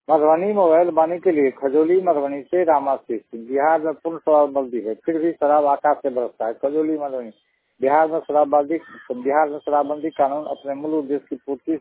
Madhubani mobile बानी के लिए खजोली मधुबनी से रामाशीष सिंह। बिहार में पूर्ण शराबबंदी है, फिर भी शराब आकाश से बरसता है। खजोली मधुबनी। बिहार में शराबबंदी कानून अपने मूल उद्देश्य की पूर्ति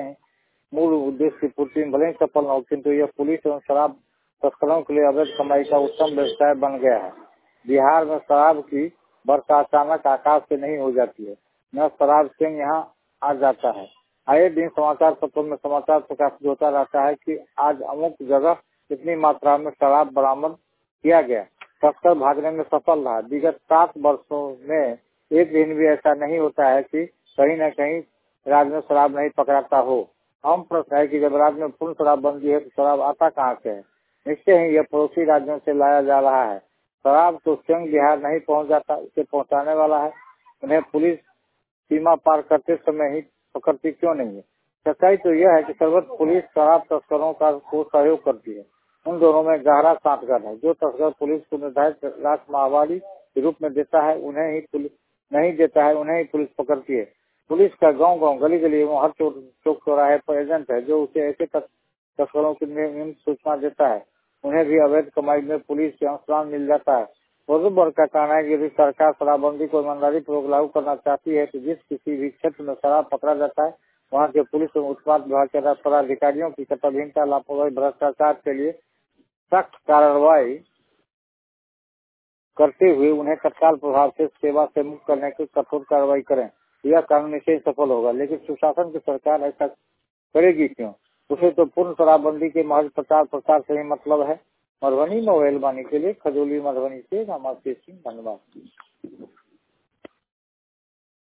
में भले ही सफल न हो, किंतु यह पुलिस एवं शराब तस्करों के लिए अवैध कमाई का उत्तम व्यवसाय बन गया है। बिहार में शराब की वर्षा अचानक आकाश से नहीं हो जाती है, न शराब सिंह यहाँ आ जाता है। आए दिन समाचार पत्रों में समाचार प्रकाशित होता रहता है कि आज अमुक जगह इतनी मात्रा में शराब बरामद किया गया। तस्कर भागने में सफल रहा। विगत 7 वर्षों में एक दिन भी ऐसा नहीं होता है कि कहीं न कहीं राज्य में शराब नहीं पकड़ाता हो। हम प्रश्न है कि जब राज्य में पूर्ण शराबबंदी है तो शराब आता कहाँ से है? निश्चय ही यह पड़ोसी राज्यों से लाया जा रहा है। शराब तो स्वयं बिहार नहीं पहुँच जाता, इसे पहुँचाने वाला है। उन्हें पुलिस सीमा पार करते समय ही पकड़ती क्यों नहीं है? सच्चाई तो यह है कि सर्वत्र पुलिस शराब तस्करों को सहयोग करती है। उन दोनों में गहरा सांठगांठ है। जो तस्कर पुलिस को निर्धारित राशि माहवारी के रूप में देता है, उन्हें ही पुलिस पकड़ती है। पुलिस का गांव-गांव, गली-गली एवं हर चौक चौराहे पर एजेंट है, जो उसे ऐसे तस्करों की नियमित सूचना देता है। उन्हें भी अवैध कमाई में पुलिस से अंशदान मिल जाता है। वजूद वर्ग का कहना है कि यदि सरकार शराबबंदी को ईमानदारी पूर्वक लागू करना चाहती है तो जिस किसी भी क्षेत्र में शराब पकड़ा जाता है, वहाँ के पुलिस एवं उत्पाद विभाग के पदाधिकारियों की कर्तव्यहीनता, लापरवाही, भ्रष्टाचार के लिए सख्त कार्रवाई करते हुए उन्हें तत्काल प्रभाव से सेवा से मुक्त करने की कठोर कार्रवाई करें। यह कानून निश्चय सफल होगा। लेकिन सुशासन की सरकार ऐसा करेगी क्यों? उसे तो पूर्ण शराबबंदी के महज प्रचार से ही मतलब है। मधुबनी मोबाइल बानी के लिए खजोली मधुबनी से रामाशीष सिंह, धन्यवाद।